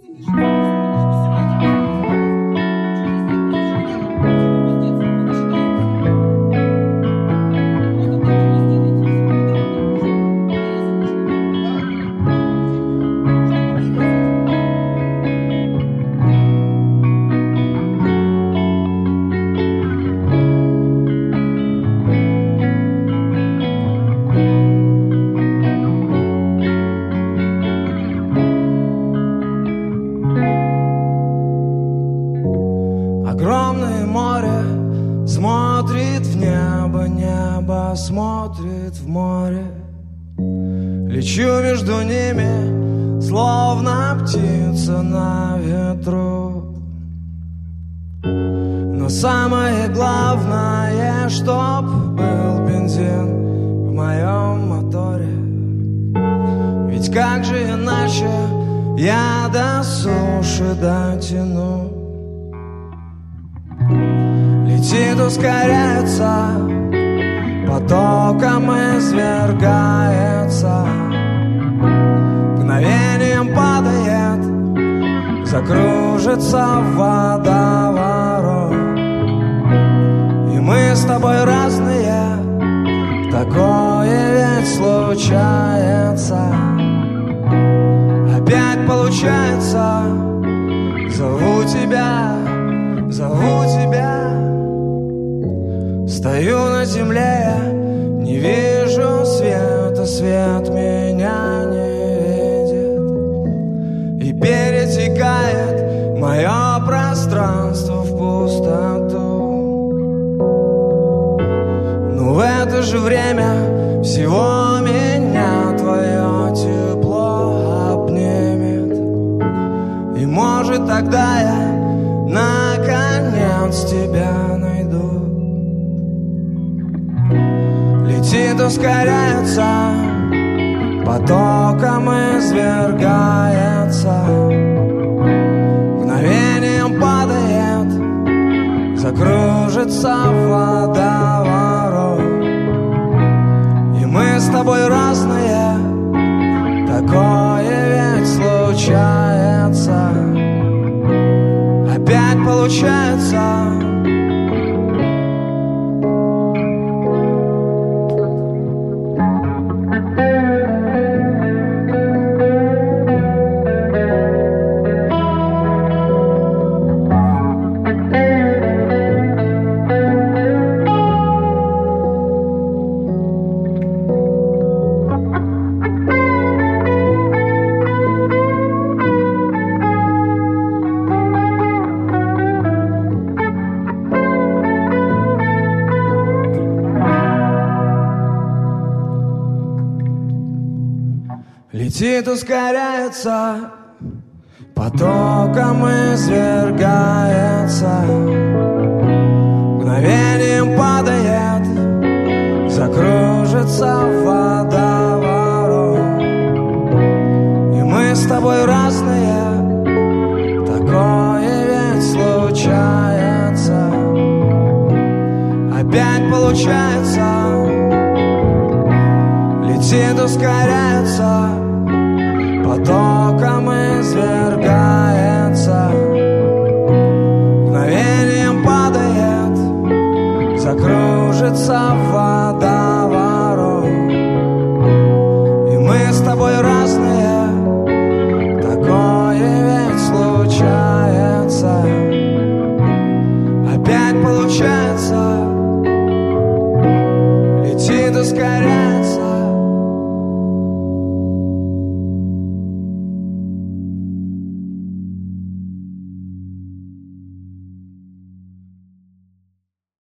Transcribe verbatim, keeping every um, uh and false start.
Огромное море смотрит в небо, небо смотрит в море. Лечу между ними, словно птица на ветру. Но самое главное, чтоб был бензин в моем моторе. Ведь как же иначе я до суши дотяну? Летит, ускоряется, потоком извергается, мгновением падает, закружится в водоворот. И мы с тобой разные, такое ведь случается. Опять получается, зову тебя, зову тебя. Стою на земле, не вижу света, свет меня не видит. И перетекает мое пространство в пустоту. Но в это же время всего меня твое тепло обнимет. И может тогда я наконец тебя найду. Летит, ускоряется, потоком извергается, мгновением падает, закружится в водоворот. И мы с тобой разные, такое ведь случается. Опять получается. Летит, ускоряется, потоком извергается, мгновением падает, закружится в водоворот. И мы с тобой разные, такое ведь случается. Опять получается. Летит, ускоряется, потоком извергается, мгновением падает, закружится в водоворот. И мы с тобой разные, такое ведь случается. Опять получается. Летит, ускоряется.